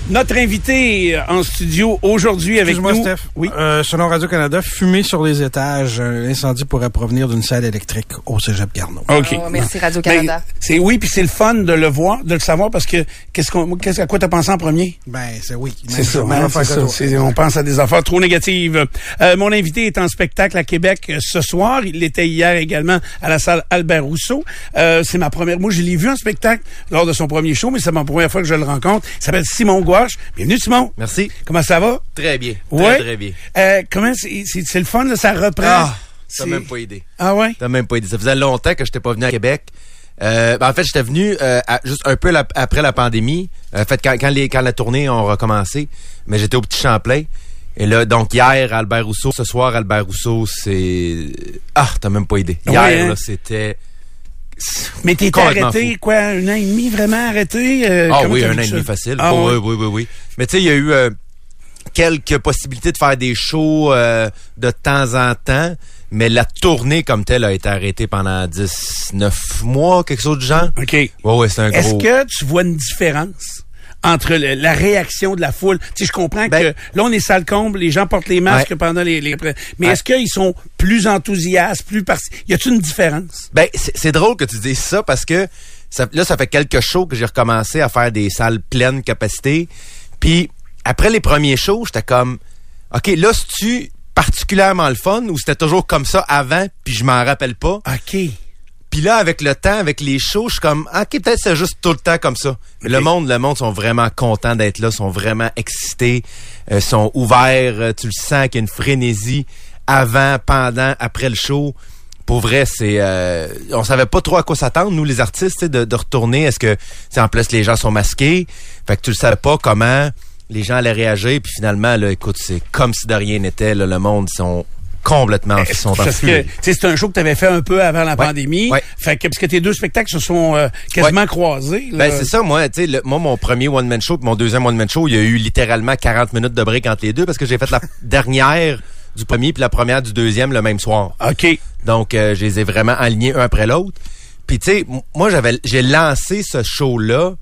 Notre invité en studio aujourd'hui avec nous. Excuse-moi, Steph. Oui. Selon Radio-Canada, fumer sur les étages, l'incendie pourrait provenir d'une salle électrique au Cégep Garneau. OK. Oh, merci Radio-Canada. Oui, puis c'est le fun de le voir, de le savoir, parce que à quoi t'as pensé en premier? C'est oui. C'est ça, on pense à des affaires trop négatives. Mon invité est en spectacle à Québec ce soir. Il l'était hier également à la salle Albert Rousseau. C'est ma première... Moi, je l'ai vu en spectacle lors de son premier show, mais c'est ma première fois que je le rencontre. Il s'appelle Simon Gouache. Bienvenue, Simon. Merci. Comment ça va? Très bien. Ouais. Très bien. Comment c'est le fun, là, ça reprend? Ah, t'as même pas idée. Ah ouais? T'as même pas idée. Ça faisait longtemps que j'étais pas venu à Québec. En fait, j'étais venu juste un peu après la pandémie. En fait, quand la tournée a recommencé, mais j'étais au Petit Champlain. Et là, donc hier, Albert Rousseau. Ce soir, Albert Rousseau, c'est... Ah, t'as même pas idée. Hier, ouais, hein? là, c'était... Mais t'es arrêté, quoi, 1 an et demi vraiment arrêté? Oui, 1 an et demi facile. Ah, oui. Mais tu sais, il y a eu quelques possibilités de faire des shows de temps en temps, mais la tournée comme telle a été arrêtée pendant 19 mois, quelque chose du genre. OK. Ouais, c'est un gros... Est-ce que tu vois une différence entre la réaction de la foule? Tu sais, je comprends que là, on est salle comble, les gens portent les masques pendant les... Mais est-ce qu'ils sont plus enthousiastes, y a-t-il une différence? C'est drôle que tu dises ça parce que ça fait quelques shows que j'ai recommencé à faire des salles pleines capacité. Puis après les premiers shows, j'étais comme, OK, là, c'est-tu particulièrement le fun ou c'était toujours comme ça avant puis je m'en rappelle pas? OK. Puis là, avec le temps, avec les shows, je suis comme, OK, peut-être c'est juste tout le temps comme ça. Okay. Le monde sont vraiment contents d'être là, sont vraiment excités, sont ouverts. Tu le sens qu'il y a une frénésie avant, pendant, après le show. Pour vrai, c'est... on savait pas trop à quoi s'attendre, nous, les artistes, de retourner. Est-ce que, en plus, les gens sont masqués? Fait que tu le savais pas comment les gens allaient réagir. Puis finalement, là, écoute, c'est comme si de rien n'était. Là, le monde, sont complètement c'est un show que tu avais fait un peu avant la pandémie. Ouais. Fait que parce que tes deux spectacles se sont quasiment croisés. Là. C'est ça, moi, tu sais, mon premier one-man show et mon deuxième one-man show, il y a eu littéralement 40 minutes de break entre les deux parce que j'ai fait la dernière du premier puis la première du deuxième le même soir. OK. Donc, je les ai vraiment alignés un après l'autre. Puis, tu sais, moi, j'ai lancé ce show-là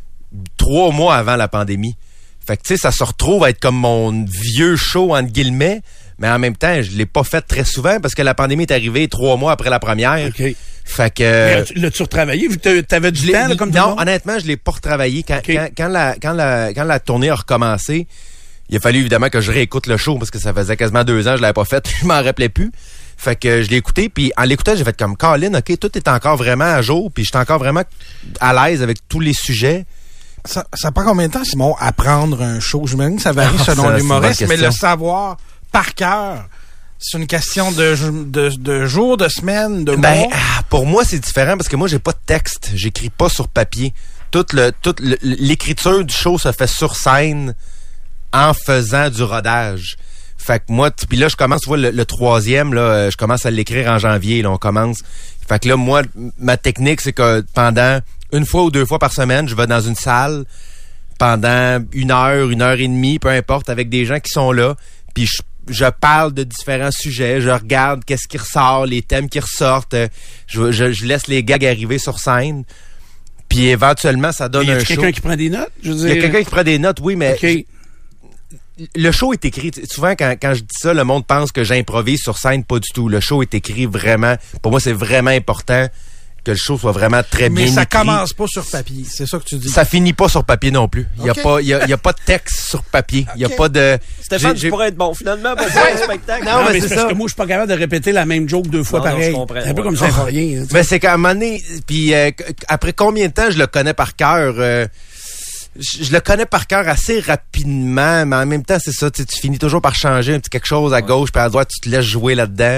3 mois avant la pandémie. Fait que, tu sais, ça se retrouve à être comme mon vieux show, entre guillemets. Mais en même temps, je l'ai pas fait très souvent parce que la pandémie est arrivée 3 mois après la première. OK. Fait que... L'as-tu retravaillé vu que t'avais du temps là, comme tout le monde? Non, honnêtement, je l'ai pas retravaillé. Quand la tournée a recommencé, il a fallu évidemment que je réécoute le show parce que ça faisait quasiment 2 ans que je l'avais pas fait. Je m'en rappelais plus. Fait que je l'ai écouté, puis en l'écoutant, j'ai fait comme Colin, OK, tout est encore vraiment à jour, puis j'étais encore vraiment à l'aise avec tous les sujets. Ça prend combien de temps, Simon, apprendre un show? J'imagine que ça varie selon l'humoriste, mais le savoir par cœur, c'est une question de jours, de semaines, de mois? Pour moi, c'est différent parce que moi, j'ai pas de texte. J'écris pas sur papier. Toute l'écriture du show se fait sur scène en faisant du rodage. Fait que moi, puis là, je commence, tu vois, le troisième, là, je commence à l'écrire en janvier, là, on commence. Fait que là, moi, ma technique, c'est que pendant 1 fois ou 2 fois par semaine, je vais dans une salle pendant 1 heure, 1 heure et demie, peu importe, avec des gens qui sont là, puis je parle de différents sujets, je regarde qu'est-ce qui ressort, les thèmes qui ressortent, je laisse les gags arriver sur scène, puis éventuellement, ça donne un show. Y a quelqu'un qui prend des notes? Je veux dire... Il y a quelqu'un qui prend des notes, oui, mais... Okay. Le show est écrit. Souvent, quand je dis ça, le monde pense que j'improvise sur scène. Pas du tout. Le show est écrit vraiment. Pour moi, c'est vraiment important que le show soit vraiment très bien écrit. Mais ça commence pas sur papier. C'est ça que tu dis. Ça finit pas sur papier non plus. Il y a pas de texte sur papier. Il y a pas de... Stéphane, tu pourrais être bon finalement pour faire un spectacle. Non, mais c'est parce que moi, je suis pas capable de répéter la même joke 2 fois pareil. C'est un peu comme ça, rien. Mais c'est qu'à un moment donné, puis après combien de temps je le connais par cœur... Je le connais par cœur assez rapidement, mais en même temps, c'est ça, tu finis toujours par changer un petit quelque chose à gauche puis à droite, tu te laisses jouer là-dedans.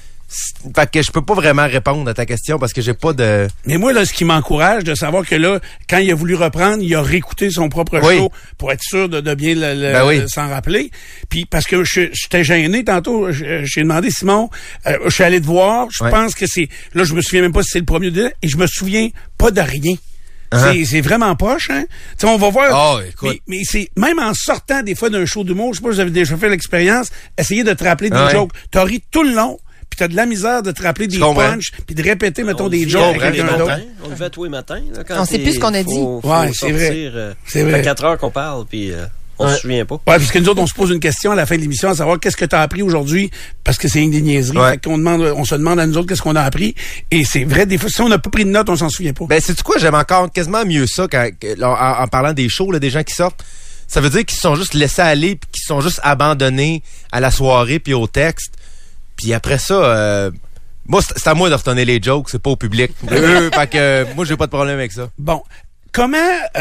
Fait que je peux pas vraiment répondre à ta question parce que j'ai pas de... Mais moi, là, ce qui m'encourage de savoir que là, quand il a voulu reprendre, il a réécouté son propre show pour être sûr de bien s'en rappeler. Puis parce que j'étais gêné tantôt, j'ai demandé, Simon, je suis allé te voir, je pense que c'est... Là, je me souviens même pas si c'est le premier de... Et je me souviens pas de rien. C'est vraiment poche, hein? T'sais, on va voir. Oh, écoute. Mais c'est, même en sortant des fois d'un show d'humour, je sais pas si vous avez déjà fait l'expérience, essayez de te rappeler des jokes. T'as ri tout le long, t'as de la misère de te rappeler des punchs, puis de répéter, mettons, des jokes avec quelqu'un d'autre. On le fait tous les matins. Là, on sait plus ce qu'on a dit. Ouais, c'est vrai. C'est vrai. Ça fait 4 heures qu'on parle, puis on se souvient pas. Ouais, parce que nous autres, on se pose une question à la fin de l'émission, à savoir qu'est-ce que tu as appris aujourd'hui, parce que c'est une des niaiseries. Fait qu'on on se demande à nous autres qu'est-ce qu'on a appris. Et c'est vrai, des fois, si on n'a pas pris de notes, on s'en souvient pas. Ben, c'est quoi, j'aime encore quasiment mieux ça en parlant des shows, là, des gens qui sortent. Ça veut dire qu'ils se sont juste laissés aller, puis qu'ils sont juste abandonnés à la soirée puis au texte. Puis après ça, moi, c'est à moi de retourner les jokes, c'est pas au public. Fait que moi, j'ai pas de problème avec ça. Bon. Comment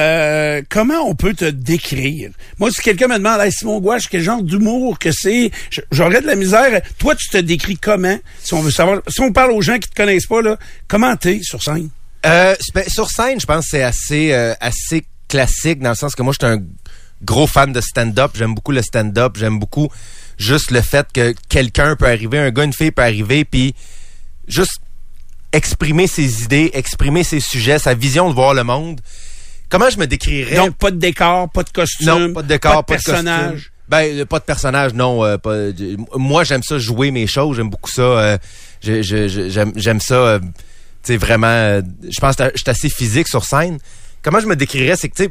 on peut te décrire? Moi, si quelqu'un me demande, hey, Simon Gouache, quel genre d'humour que c'est, j'aurais de la misère. Toi, tu te décris comment? Si on veut savoir, si on parle aux gens qui te connaissent pas, là, comment t'es sur scène? Sur scène, je pense que c'est assez classique, dans le sens que moi, je suis un gros fan de stand-up. J'aime beaucoup le stand-up. J'aime beaucoup juste le fait que quelqu'un peut arriver, un gars, une fille peut arriver, puis juste exprimer ses idées, exprimer ses sujets, sa vision de voir le monde. Comment je me décrirais? Donc, pas de décor, pas de costume, non, pas de décor, pas de personnage. Ben, pas de personnage, non. Moi, j'aime ça jouer mes choses. J'aime beaucoup ça. J'aime ça. Tu sais, vraiment. Je pense que je suis assez physique sur scène. Comment je me décrirais, c'est que, tu sais,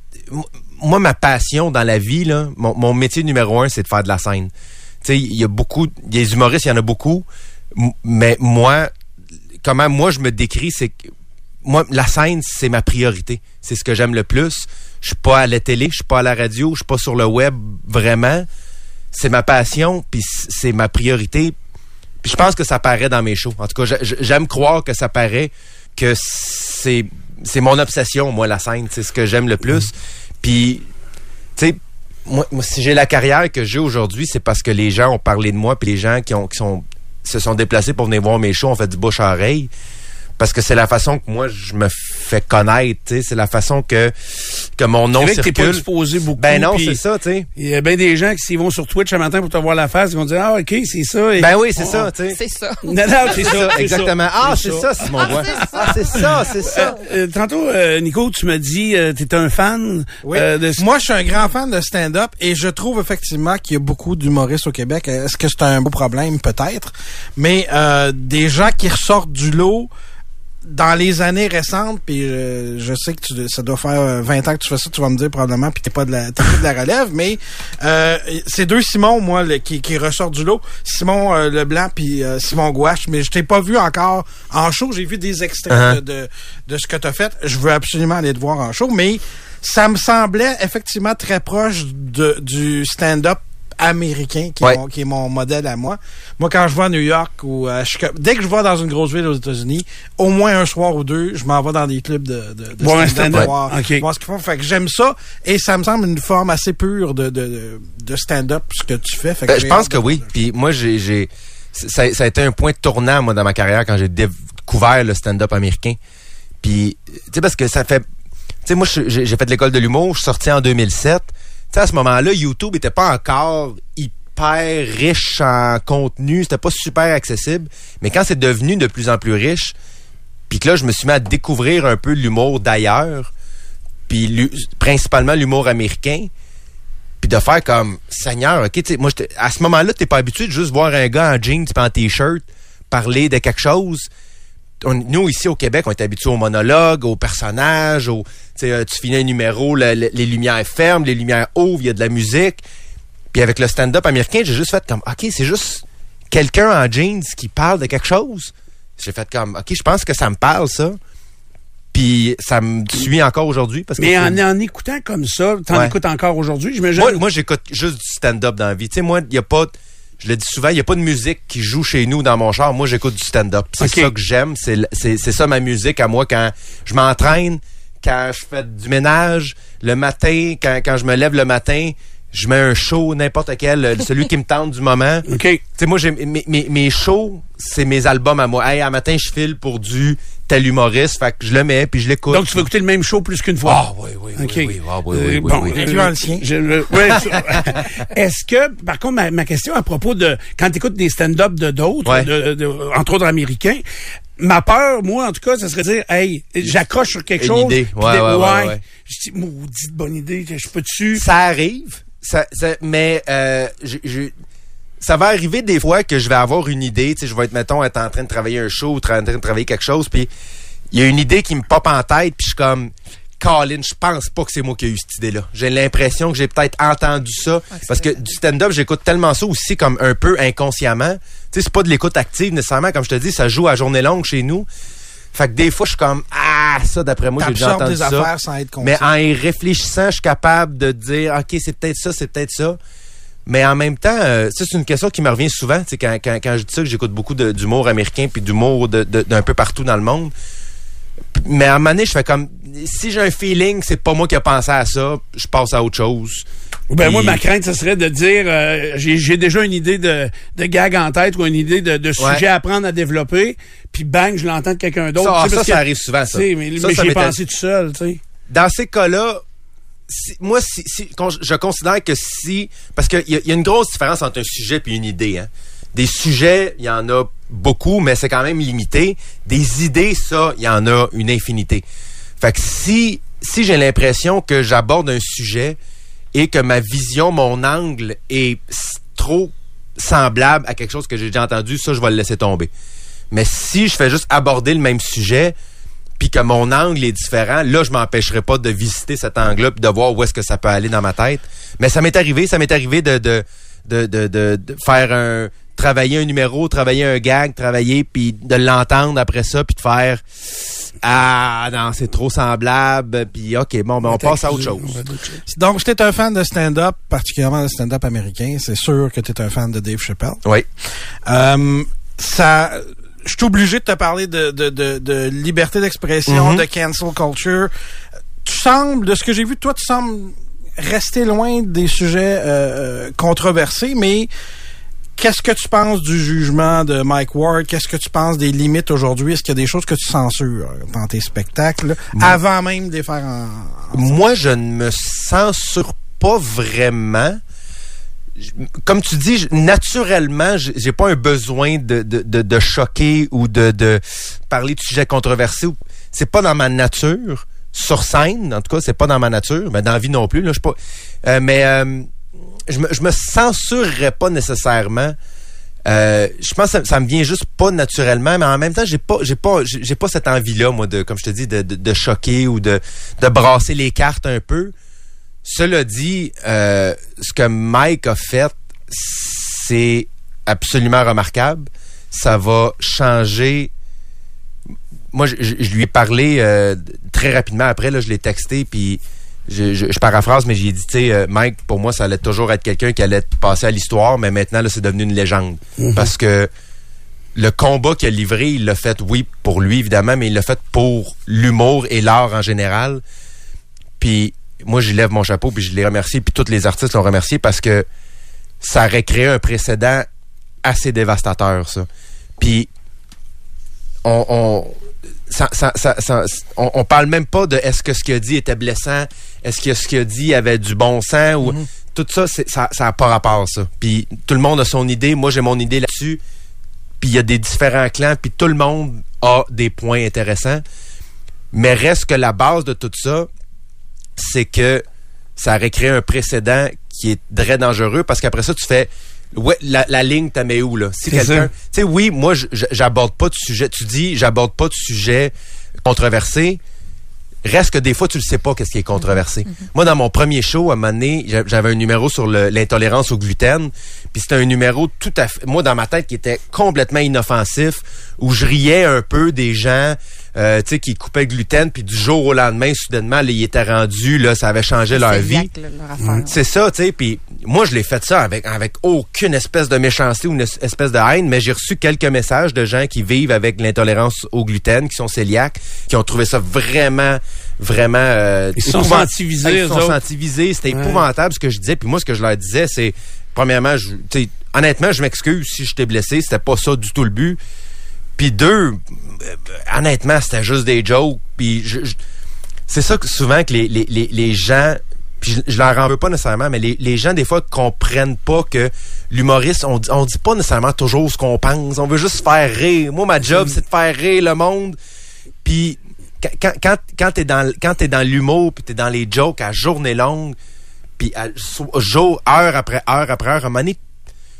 moi, ma passion dans la vie, là, mon métier numéro 1, c'est de faire de la scène. Tu sais, il y a beaucoup, des humoristes, il y en a beaucoup. Mais moi, comment moi je me décris, c'est que moi, la scène, c'est ma priorité. C'est ce que j'aime le plus. Je suis pas à la télé, je suis pas à la radio, je suis pas sur le web, vraiment. C'est ma passion, puis c'est ma priorité. Puis je pense que ça paraît dans mes shows. En tout cas, j'aime croire que ça paraît, que c'est mon obsession, moi, la scène. C'est ce que j'aime le plus. Puis, tu sais, moi, si j'ai la carrière que j'ai aujourd'hui, c'est parce que les gens ont parlé de moi, puis les gens se sont déplacés pour venir voir mes shows, ont fait du bouche à oreille. Parce que c'est la façon que moi, je me fais connaître, tu sais. C'est la façon que mon nom circule. C'est vrai que t'es pas exposé beaucoup. Ben non, c'est ça, tu sais. Il y a bien des gens qui, s'ils vont sur Twitch un matin pour te voir la face, ils vont dire, ah, OK, c'est ça. Et ben oui, c'est ça, tu sais. C'est ça. Non, c'est ça. Exactement. Ah, c'est ça, Simon Gouache. Ah, c'est ça. Tantôt, Nico, tu m'as dit, t'es un fan. Oui. Moi, je suis un grand fan de stand-up et je trouve effectivement qu'il y a beaucoup d'humoristes au Québec. Est-ce que c'est un beau problème? Peut-être. Mais des gens qui ressortent du lot dans les années récentes, puis je sais que ça doit faire 20 ans que tu fais ça, tu vas me dire probablement, puis t'es pas de la relève, mais c'est deux Simon, moi, qui ressortent du lot. Simon Leblanc puis Simon Gouache, mais je t'ai pas vu encore en show. J'ai vu des extraits de ce que t'as fait. Je veux absolument aller te voir en show, mais ça me semblait effectivement très proche du stand-up américain qui est mon modèle à moi. Moi, quand je vais à New York ou à Chicago, dès que je vais dans une grosse ville aux États-Unis, au moins un soir ou deux, je m'en vais dans des clubs de stand-up voir ce qu'ils font. Fait que j'aime ça et ça me semble une forme assez pure de stand-up ce que tu fais. Fait que je pense que oui. Puis moi, ça a été un point tournant moi dans ma carrière quand j'ai découvert le stand-up américain. Puis tu sais parce que ça fait, tu sais moi j'ai fait l'école de l'humour, je suis sorti en 2007. Tu sais, à ce moment-là, YouTube était pas encore hyper riche en contenu, c'était pas super accessible. Mais quand c'est devenu de plus en plus riche, puis que là, je me suis mis à découvrir un peu l'humour d'ailleurs, puis principalement l'humour américain, puis de faire comme, Seigneur, OK, tu sais, moi, à ce moment-là, t'es pas habitué de juste voir un gars en jeans pis en t-shirt parler de quelque chose. Nous, ici au Québec, on est habitués au monologue, aux personnages, tu finis un numéro, les lumières ferment, les lumières ouvrent, il y a de la musique. Puis avec le stand-up américain, j'ai juste fait comme, OK, c'est juste quelqu'un en jeans qui parle de quelque chose. J'ai fait comme, OK, je pense que ça me parle, ça. Puis ça me suit encore aujourd'hui. Mais en écoutant comme ça, t'en écoutes encore aujourd'hui, j'imagine? Moi, j'écoute juste du stand-up dans la vie. Tu sais, moi, il y a pas... Je le dis souvent, il n'y a pas de musique qui joue chez nous dans mon char. Moi, j'écoute du stand-up. C'est ça que j'aime. C'est ça ma musique à moi quand je m'entraîne, quand je fais du ménage, le matin, quand je me lève le matin, je mets un show, n'importe quel, celui qui me tente du moment. OK. Tu sais, moi, mes shows, c'est mes albums à moi. Hey, à matin, je file pour du tel humoriste, fait que je le mets, puis je l'écoute. Donc, tu vas écouter le même show plus qu'une fois? Ah, oui. Bon, l'ancien. Est-ce que, par contre, ma question à propos de, quand tu écoutes des stand-up de d'autres, entre autres américains, ma peur, moi, en tout cas, ça serait de dire, hey, j'accroche sur quelque chose. Idée. Ouais. Je dis, maudite bonne idée, je peux dessus. Ça arrive, mais ça va arriver des fois que je vais avoir une idée, tu sais, je vais être en train de travailler un show ou en train de travailler quelque chose, puis il y a une idée qui me pop en tête, puis je suis comme, Colin, je pense pas que c'est moi qui ai eu cette idée-là. J'ai l'impression que j'ai peut-être entendu ça, parce que du stand-up, j'écoute tellement ça aussi comme un peu inconsciemment. Tu sais, c'est pas de l'écoute active nécessairement, comme je te dis, ça joue à journée longue chez nous. Fait que des fois, je suis comme, ça, d'après moi, j'ai déjà entendu des ça. Affaires sans être conscient. Mais en y réfléchissant, je suis capable de dire, OK, c'est peut-être ça. Mais en même temps, ça, c'est une question qui me revient souvent. Tu sais, quand je dis ça, que j'écoute beaucoup d'humour américain puis d'humour d'un peu partout dans le monde. Mais à un moment donné, je fais comme, si j'ai un feeling, c'est pas moi qui ai pensé à ça, je passe à autre chose. Ben moi, ma crainte, ce serait de dire, j'ai déjà une idée de gag en tête ou une idée de sujet à apprendre à développer, puis bang, je l'entends de quelqu'un d'autre. Ça arrive souvent, ça. Mais j'ai pensé tout seul, tu sais. Dans ces cas-là, je considère que parce qu'il y a une grosse différence entre un sujet et une idée, hein. Des sujets, il y en a beaucoup, mais c'est quand même limité. Des idées, ça, il y en a une infinité. Fait que si j'ai l'impression que j'aborde un sujet et que ma vision, mon angle est trop semblable à quelque chose que j'ai déjà entendu, ça, je vais le laisser tomber. Mais si je fais juste aborder le même sujet, puis que mon angle est différent, là, je m'empêcherai pas de visiter cet angle-là puis de voir où est-ce que ça peut aller dans ma tête. Mais ça m'est arrivé de faire travailler un numéro, travailler un gag, puis de l'entendre après ça, puis de faire non, c'est trop semblable, puis OK, bon, ben on passe à autre chose. Donc, si t'es un fan de stand-up, particulièrement de stand-up américain, c'est sûr que t'es un fan de Dave Chappelle. Oui. Je suis obligé de te parler de liberté d'expression, de cancel culture. Tu sembles, de ce que j'ai vu, toi, tu sembles rester loin des sujets controversés, mais qu'est-ce que tu penses du jugement de Mike Ward? Qu'est-ce que tu penses des limites aujourd'hui? Est-ce qu'il y a des choses que tu censures dans tes spectacles avant même de les faire en Moi, je ne me censure pas vraiment. Comme tu dis, naturellement, j'ai pas un besoin de choquer ou de parler de sujets controversés. C'est pas dans ma nature. Sur scène, en tout cas, c'est pas dans ma nature. Mais dans la vie non plus. Là, je suis pas. Je me censurerais pas nécessairement. Je pense que ça me vient juste pas naturellement, mais en même temps, j'ai pas cette envie-là, moi, comme je te dis, de choquer ou de brasser les cartes un peu. Cela dit, ce que Mike a fait, c'est absolument remarquable. Ça va changer. Moi, je lui ai parlé très rapidement après, là, je l'ai texté, puis je paraphrase, mais j'ai dit, tu sais, Mike, pour moi, ça allait toujours être quelqu'un qui allait passer à l'histoire, mais maintenant, là, c'est devenu une légende. Parce que le combat qu'il a livré, il l'a fait, oui, pour lui, évidemment, mais il l'a fait pour l'humour et l'art en général. Puis, moi, j'y lève mon chapeau, puis je les remercie, puis tous les artistes l'ont remercié parce que ça aurait créé un précédent assez dévastateur, ça. Puis, on parle même pas de est-ce que ce qu'il a dit était blessant, est-ce que ce qu'il a dit avait du bon sens, ou tout ça, ça a pas rapport, ça. Puis, tout le monde a son idée, moi, j'ai mon idée là-dessus, puis il y a des différents clans, puis tout le monde a des points intéressants, mais reste que la base de tout ça, c'est que ça aurait créé un précédent qui est très dangereux parce qu'après ça, tu fais la ligne, t'as mets où, là? Si quelqu'un. Tu sais, oui, moi, j'aborde pas de sujet. Tu dis, j'aborde pas de sujet controversé. Reste que des fois, tu le sais pas qu'est-ce qui est controversé. Moi, dans mon premier show, à un moment donné, j'avais un numéro sur l'intolérance au gluten. Puis c'était un numéro tout à fait, moi, dans ma tête, qui était complètement inoffensif, où je riais un peu des gens, tu sais, qui coupaient le gluten, puis du jour au lendemain, soudainement, là, ils étaient rendus, là, ça avait changé leur vie. C'est ça, tu sais. Puis moi, je l'ai fait ça avec aucune espèce de méchanceté ou une espèce de haine, mais j'ai reçu quelques messages de gens qui vivent avec l'intolérance au gluten, qui sont cœliaques, qui ont trouvé ça vraiment ils se sont sentis visés. Ils se sont sentis visés. C'était épouvantable ce que je disais. Puis moi, ce que je leur disais, c'est, premièrement, honnêtement, je m'excuse si je t'ai blessé. C'était pas ça du tout le but. Puis deux, honnêtement, c'était juste des jokes. Puis c'est ça que souvent que les gens, puis je leur en veux pas nécessairement, mais les gens, des fois, comprennent pas que l'humoriste, on dit pas nécessairement toujours ce qu'on pense. On veut juste faire rire. Moi, ma job, c'est de faire rire le monde. Puis quand t'es dans l'humour, puis t'es dans les jokes à journée longue, puis heure après heure, à un moment donné,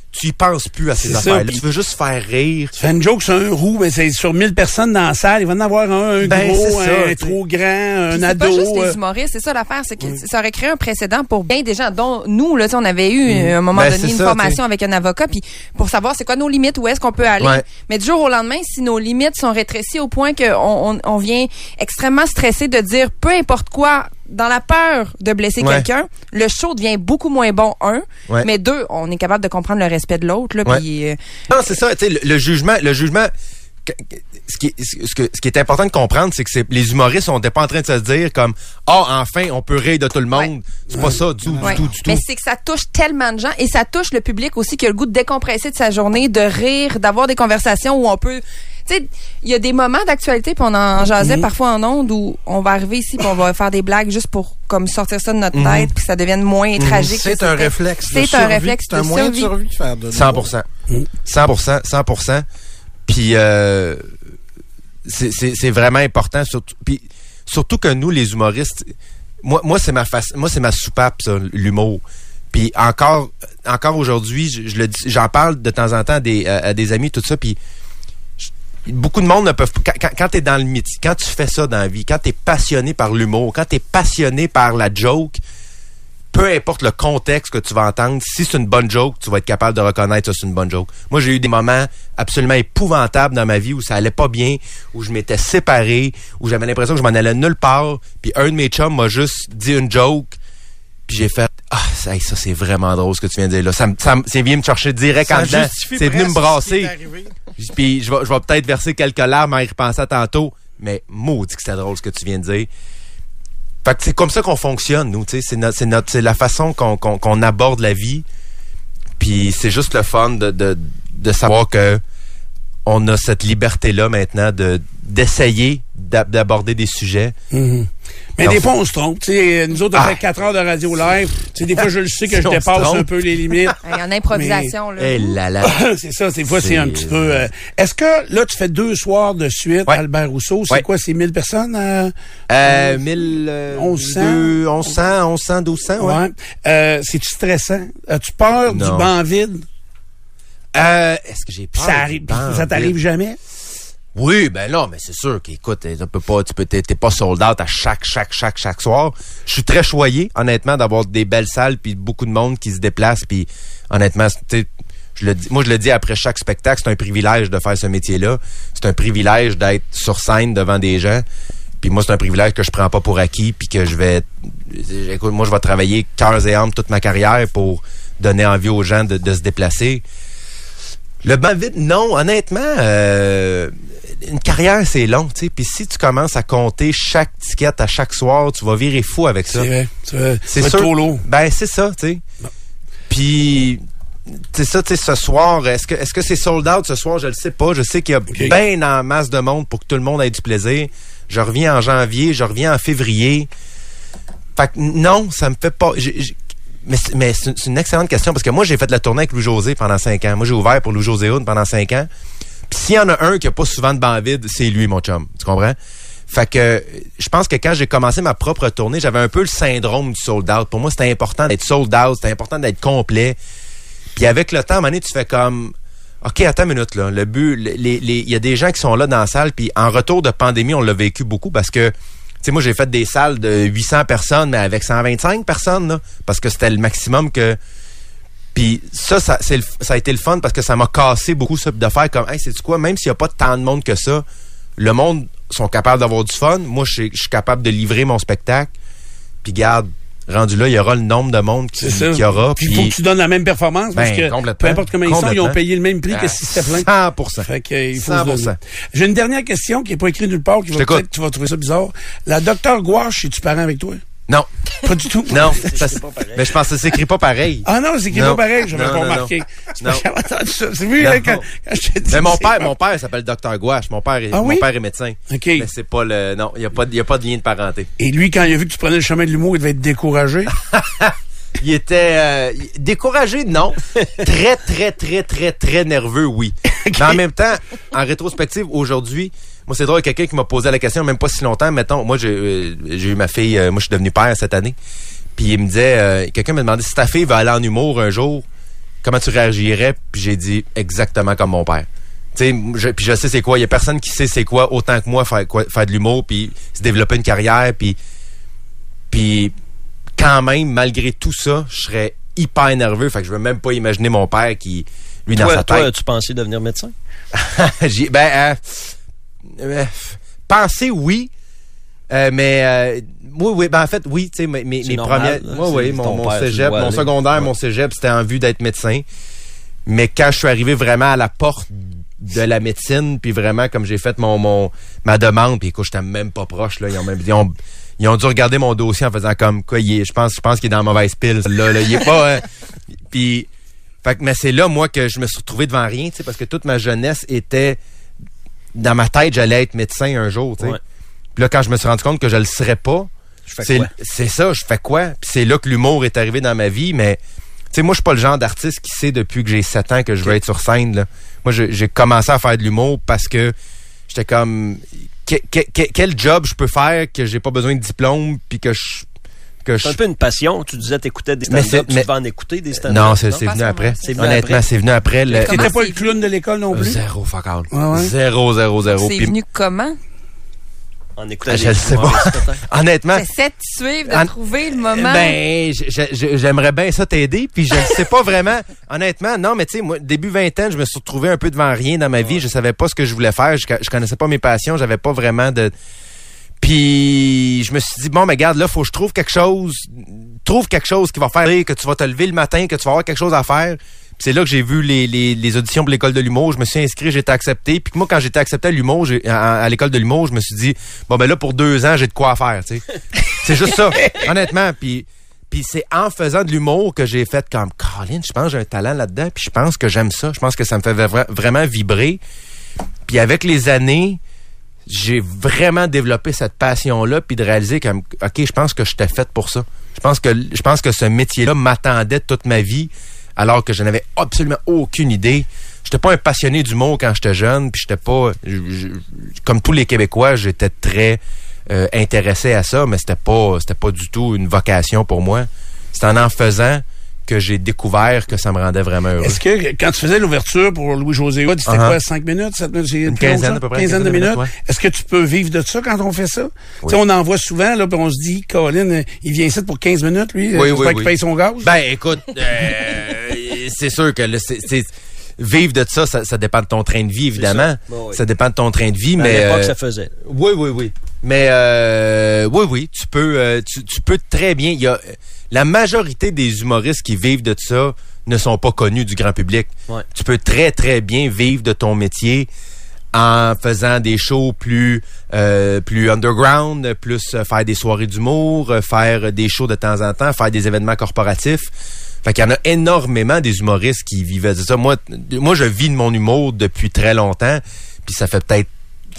tu y penses plus à ces affaires-là. Tu veux juste faire rire. Tu fais une joke sur un roux, mais c'est sur 1000 personnes dans la salle. Il va en avoir un gros, un trop grand, un ado. C'est pas juste les humoristes, c'est ça l'affaire. C'est que ça aurait créé un précédent pour bien des gens, dont nous, là, on avait eu à un moment donné une formation avec un avocat, puis pour savoir c'est quoi nos limites, où est-ce qu'on peut aller. Ouais. Mais du jour au lendemain, si nos limites sont rétrécies au point qu'on vient extrêmement stressé de dire peu importe quoi, dans la peur de blesser quelqu'un, le show devient beaucoup moins bon, mais deux, on est capable de comprendre le respect de l'autre. Là, pis, non, c'est ça, tu sais, le jugement, ce qui est important de comprendre, c'est que les humoristes, on n'était pas en train de se dire comme enfin, on peut rire de tout le monde. C'est pas ça du tout. Mais c'est que ça touche tellement de gens et ça touche le public aussi qui a le goût de décompresser de sa journée, de rire, d'avoir des conversations où on peut... Tu sais, il y a des moments d'actualité, puis on en jasait parfois en ondes, où on va arriver ici, puis on va faire des blagues juste pour comme sortir ça de notre tête, puis que ça devienne moins tragique. C'est un réflexe. C'est un réflexe. C'est un moyen de survie faire de 100%. 100%. Puis c'est vraiment important, surtout que nous, les humoristes, moi c'est ma soupape, ça, l'humour. Puis encore aujourd'hui, je le dis, j'en parle de temps en temps à des amis, tout ça, puis beaucoup de monde ne peuvent pas. Quand t'es dans le métier, quand tu fais ça dans la vie, quand t'es passionné par l'humour, quand t'es passionné par la joke, peu importe le contexte que tu vas entendre, si c'est une bonne joke, tu vas être capable de reconnaître que c'est une bonne joke. Moi, j'ai eu des moments absolument épouvantables dans ma vie où ça allait pas bien, où je m'étais séparé, où j'avais l'impression que je m'en allais nulle part, puis un de mes chums m'a juste dit une joke, puis j'ai fait ça c'est vraiment drôle ce que tu viens de dire là. Ça vient me chercher direct en dedans. C'est venu me brasser. Puis je vais peut-être verser quelques larmes en y repensant tantôt, mais maudit que c'est drôle ce que tu viens de dire. Fait que c'est comme ça qu'on fonctionne, nous, tu sais, c'est la façon qu'on aborde la vie. Puis c'est juste le fun de savoir que on a cette liberté-là maintenant d'essayer d'aborder des sujets. Mais des fois, on se trompe. T'sais, nous autres, on fait 4 heures de radio live. T'sais, des fois, je le sais que je dépasse un peu les limites. En improvisation, là. C'est ça, des fois, c'est un petit peu... Est-ce que, là, tu fais 2 soirs de suite, Albert Rousseau? C'est quoi, c'est 1000 personnes? 1100, 1200, ouais. C'est-tu stressant? As-tu peur du banc vide? Est-ce que j'ai peur? Ça t'arrive jamais? Oui, ben là, mais c'est sûr qu'écoute, t'es pas sold out à chaque soir. Je suis très choyé, honnêtement, d'avoir des belles salles puis beaucoup de monde qui se déplace puis honnêtement, je le dis après chaque spectacle, c'est un privilège de faire ce métier-là. C'est un privilège d'être sur scène devant des gens. Puis moi, c'est un privilège que je prends pas pour acquis puis que je vais travailler cœurs et âme toute ma carrière pour donner envie aux gens de se déplacer. Le banc vide, non, honnêtement, une carrière, c'est long, tu sais. Puis si tu commences à compter chaque ticket à chaque soir, tu vas virer fou avec ça. C'est vrai. C'est sûr. Trop lourd. Ben, c'est ça, tu sais. Puis, c'est ça, tu sais, ce soir, est-ce que c'est sold out ce soir? Je le sais pas. Je sais qu'il y a bien en masse de monde pour que tout le monde ait du plaisir. Je reviens en janvier, je reviens en février. Fait que non, ça me fait pas... Mais c'est une excellente question parce que moi, j'ai fait de la tournée avec Louis-José pendant 5 ans. Moi, j'ai ouvert pour Louis-José Hood pendant 5 ans. Puis s'il y en a un qui a pas souvent de banc vide, c'est lui, mon chum. Tu comprends? Fait que je pense que quand j'ai commencé ma propre tournée, j'avais un peu le syndrome du sold out. Pour moi, c'était important d'être sold out, c'était important d'être complet. Puis avec le temps, à un moment donné, tu fais comme... OK, attends une minute, là. Le but, il y a des gens qui sont là dans la salle, puis en retour de pandémie, on l'a vécu beaucoup parce que tu sais, moi, j'ai fait des salles de 800 personnes, mais avec 125 personnes, là, parce que c'était le maximum que... Puis ça a été le fun parce que ça m'a cassé beaucoup ça, de faire comme, hey, sais-tu quoi, même s'il n'y a pas tant de monde que ça, le monde sont capables d'avoir du fun. Moi, je suis capable de livrer mon spectacle. Puis garde, rendu là, il y aura le nombre de monde qu'il y aura. Puis il faut que tu donnes la même performance parce que peu importe comment ils sont, ils ont payé le même prix que si c'était plein. 100%. Fait que, il faut 100%. J'ai une dernière question qui n'est pas écrite nulle part, qui va peut-être tu vas trouver ça bizarre. La Dr Gouache, es-tu parent avec toi? Non. Pas du tout. Non. Mais je pense que ça s'écrit pas pareil. Ah non, c'est écrit pas pareil, je n'avais pas remarqué. Non. C'est vu, là, quand je t'ai dit. Mais mon père s'appelle Dr Gouache. Mon père est médecin. OK. Mais c'est pas le, non, il y a pas de lien de parenté. Et lui, quand il a vu que tu prenais le chemin de l'humour, il devait être découragé. Il était découragé, non. Très, très, très, très, très nerveux, oui. Okay. Mais en même temps, en rétrospective, aujourd'hui, moi, c'est drôle, quelqu'un qui m'a posé la question, même pas si longtemps, mettons, moi, j'ai eu ma fille, moi, je suis devenu père cette année, puis il me disait, quelqu'un m'a demandé si ta fille veut aller en humour un jour, comment tu réagirais? Puis j'ai dit exactement comme mon père. Tu sais, puis je sais c'est quoi. Il y a personne qui sait c'est quoi autant que moi faire de l'humour, puis se développer une carrière, puis quand même, malgré tout ça, je serais hyper nerveux. Fait que je veux même pas imaginer mon père qui, lui, dans sa tête. Toi, as-tu pensé devenir médecin? Penser, oui. Mais oui, en fait, oui, tu sais, mes premières. Oui, mon cégep, mon secondaire, mon cégep, c'était en vue d'être médecin. Mais quand je suis arrivé vraiment à la porte de la médecine, puis vraiment, comme j'ai fait ma demande, puis écoute, j'étais même pas proche, là. Ils ont dû regarder mon dossier en faisant comme quoi, je pense qu'il est dans la mauvaise pile, là, il est pas. Puis, mais c'est là, moi, que je me suis retrouvé devant rien, tu sais, parce que toute ma jeunesse était dans ma tête, j'allais être médecin un jour, tu sais. Ouais. Puis là, quand je me suis rendu compte que je le serais pas, c'est ça, je fais quoi? Puis c'est là que l'humour est arrivé dans ma vie, mais tu sais, moi, je suis pas le genre d'artiste qui sait depuis que j'ai 7 ans que je veux être sur scène, là. Moi, j'ai commencé à faire de l'humour parce que j'étais comme quel job je peux faire que j'ai pas besoin de diplôme, puis que c'est un peu une passion. Tu disais t'écoutais des stand-up, tu vas en écouter des stand-up. Non, c'est venu après. Honnêtement, c'est venu après. T'étais pas le clown de l'école non plus? Zéro fuck all. Ouais. Zéro. C'est venu comment? En écoutant je sais pas. Honnêtement. J'essaie de suivre, de trouver le moment. Ben, j'aimerais bien ça t'aider, puis je ne sais pas vraiment. Honnêtement, non, mais tu sais, moi, début vingtaine, je me suis retrouvé un peu devant rien dans ma vie. Je savais pas ce que je voulais faire. Je connaissais pas mes passions. J'avais pas vraiment de... Puis, je me suis dit, bon, mais regarde, là, faut que je trouve quelque chose. Trouve quelque chose qui va faire que tu vas te lever le matin, que tu vas avoir quelque chose à faire. Puis c'est là que j'ai vu les auditions pour l'école de l'humour. Je me suis inscrit, j'ai été accepté. Puis moi, quand j'étais accepté à l'humour, à l'école de l'humour, je me suis dit, bon, ben là, pour 2 ans, j'ai de quoi faire, tu sais. C'est juste ça, honnêtement. Puis c'est en faisant de l'humour que j'ai fait comme, Colin, je pense que j'ai un talent là-dedans. Puis je pense que j'aime ça. Je pense que ça me fait vraiment vibrer. Puis avec les années, j'ai vraiment développé cette passion-là, puis de réaliser comme, OK, je pense que j'étais fait pour ça. Je pense que ce métier-là m'attendait toute ma vie, alors que je n'avais absolument aucune idée. J'étais pas un passionné d'humour quand j'étais jeune, puis j'étais pas... comme tous les Québécois, j'étais très intéressé à ça, mais c'était pas du tout une vocation pour moi. C'est en faisant que j'ai découvert que ça me rendait vraiment heureux. Est-ce que quand tu faisais l'ouverture pour Louis-José Hood, c'était quoi, 5 minutes, 7 minutes? Une quinzaine à peu près. Quinzaine de minutes. Ouais. Est-ce que tu peux vivre de ça quand on fait ça? Oui. On en voit souvent, là, puis on se dit, Colin, il vient ici pour 15 minutes, lui. Oui, qu'il paye son gaz. Ben, écoute, c'est sûr que c'est vivre de ça dépend de ton train de vie, évidemment. Bon, oui. Ça dépend de ton train de vie, mais... À l'époque, ça faisait. Oui. Mais, oui, tu peux très bien... Il y a... La majorité des humoristes qui vivent de ça ne sont pas connus du grand public. Ouais. Tu peux très, très bien vivre de ton métier en faisant des shows plus underground, plus faire des soirées d'humour, faire des shows de temps en temps, faire des événements corporatifs. Fait qu'il y en a énormément des humoristes qui vivaient de ça. Moi, je vis de mon humour depuis très longtemps, puis ça fait peut-être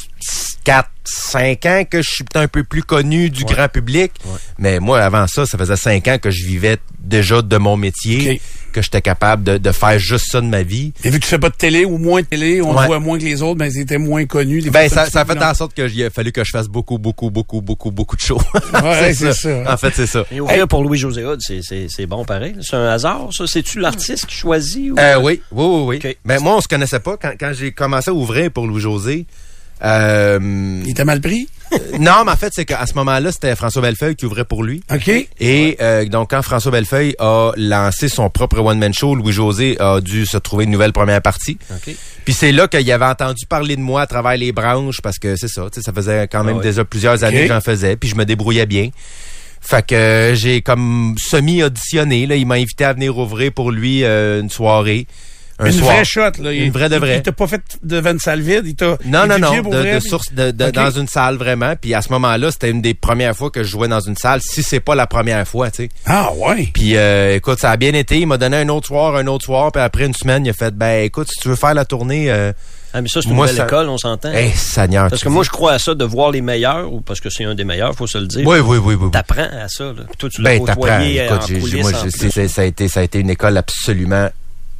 4-5 ans que je suis un peu plus connu du grand public. Ouais. Mais moi, avant ça faisait 5 ans que je vivais déjà de mon métier, que j'étais capable de faire juste ça de ma vie. Et vu que tu fais pas de télé ou moins de télé, on voit moins que les autres, ben c'était moins connu. Ça a fait en sorte qu'il a fallu que je fasse beaucoup de shows. Ouais, c'est ça. En fait, c'est ça. Et ouvrir pour Louis-José Hood, c'est bon pareil. C'est un hasard, ça? C'est-tu l'artiste qui choisit? Ou... Oui. Okay. Ben, moi, on se connaissait pas. Quand j'ai commencé à ouvrir pour Louis-José, il t'a mal pris? Non, mais en fait, c'est qu'à ce moment-là, c'était François Bellefeuille qui ouvrait pour lui. OK. Et donc, quand François Bellefeuille a lancé son propre one-man show, Louis-José a dû se trouver une nouvelle première partie. OK. Puis c'est là qu'il avait entendu parler de moi à travers les branches, parce que c'est ça, tu sais, ça faisait quand même déjà plusieurs années que j'en faisais, puis je me débrouillais bien. Fait que j'ai comme semi-auditionné, là. Il m'a invité à venir ouvrir pour lui une soirée. Vraie shot, là. Une vraie de vraie. Il t'a pas fait devant une salle vide, il t'a... Non, dans une salle, vraiment. Puis à ce moment-là, c'était une des premières fois que je jouais dans une salle, si c'est pas la première fois, tu sais. Ah, ouais. Puis écoute, ça a bien été. Il m'a donné un autre soir, puis après une semaine, il a fait, ben écoute, si tu veux faire la tournée... mais ça, c'est une belle école, on s'entend. Seigneur. Parce que moi, je crois à ça, de voir les meilleurs, ou parce que c'est un des meilleurs, faut se le dire. Oui. T'apprends à ça, là. Puis toi, tu l'as côtoyé en coulisses. Ça a été une école absolument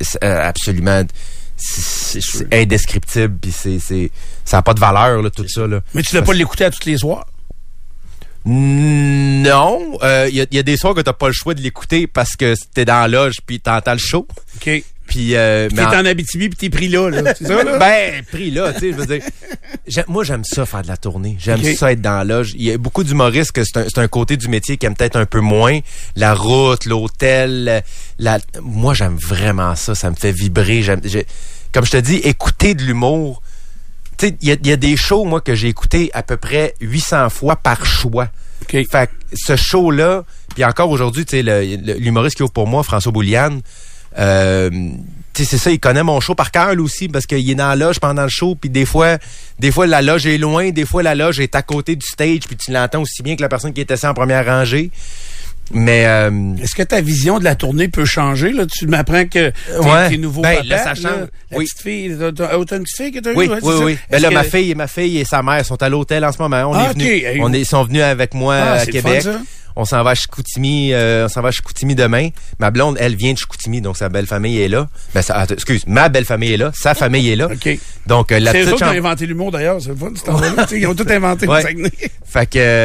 c'est indescriptible, puis ça n'a pas de valeur, là, tout ça, là. Mais tu ne vas pas l'écouter à tous les soirs? Non. Il y a des soirs que t'as pas le choix de l'écouter parce que t'es dans la loge puis t'entends le show. OK. Puis t'es en Abitibi puis t'es pris là, c'est ça, là? Ben, pris là, tu sais, je veux dire. Moi, j'aime ça faire de la tournée. J'aime ça être dans la loge. Il y a beaucoup d'humoristes que c'est un côté du métier qui aime peut-être un peu moins. La route, l'hôtel, moi, j'aime vraiment ça. Ça me fait vibrer. Comme je te dis, écouter de l'humour. Tu sais, il y a des shows, moi, que j'ai écouté à peu près 800 fois par choix. Okay. Fait que ce show-là, puis encore aujourd'hui, tu sais, l'humoriste qui ouvre pour moi, François Bouliane, tu sais, c'est ça, il connaît mon show par cœur, lui aussi, parce qu'il est dans la loge pendant le show, puis des fois, la loge est loin, des fois, la loge est à côté du stage, puis tu l'entends aussi bien que la personne qui est assise en première rangée. Mais est-ce que ta vision de la tournée peut changer, là? Tu m'apprends que t'es nouveau papa, là, ça change. La petite fille, t'as une petite fille que t'as oui, eu? Oui. Ben là, ma fille et sa mère sont à l'hôtel en ce moment. Ils sont venus avec moi à Québec. Fun, on s'en va à Chicoutimi, demain. Ma blonde, elle vient de Chicoutimi, donc sa belle famille est là. Ben, ma belle famille est là, sa famille est là. OK. Donc, la c'est petite eux qui ont inventé l'humour, d'ailleurs, c'est le fun, ils ont tout inventé. Fait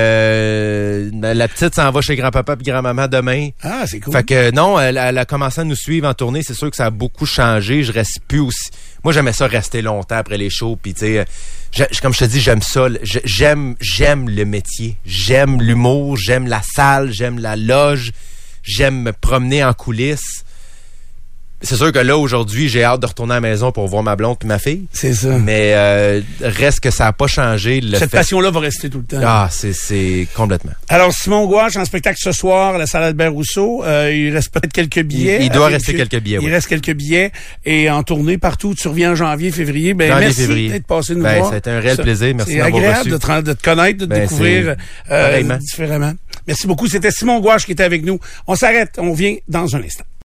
que, la petite s'en va chez grand-papa puis grand-maman demain. Ah, c'est cool. Fait que, non, elle a commencé à nous suivre en tournée. C'est sûr que ça a beaucoup changé. Je reste plus aussi. Moi, j'aimais ça rester longtemps après les shows, puis tu sais, comme je te dis, j'aime ça. J'aime le métier. J'aime l'humour, j'aime la salle, j'aime la loge, j'aime me promener en coulisses. C'est sûr que là, aujourd'hui, j'ai hâte de retourner à la maison pour voir ma blonde et ma fille. C'est ça. Mais reste que ça n'a pas changé. Cette passion-là va rester tout le temps. Ah, c'est complètement. Alors, Simon Gouache, en spectacle ce soir à la salle Albert-Rousseau. Il reste peut-être quelques billets. Il doit rester quelques billets, oui. Il reste quelques billets. Et en tournée partout. Tu reviens en janvier, février. Ben, merci d'être passé nous voir. Ça a été un réel plaisir. Merci d'avoir reçu. C'est agréable de te connaître, de te découvrir différemment. Merci beaucoup. C'était Simon Gouache qui était avec nous. On s'arrête. On vient dans un instant.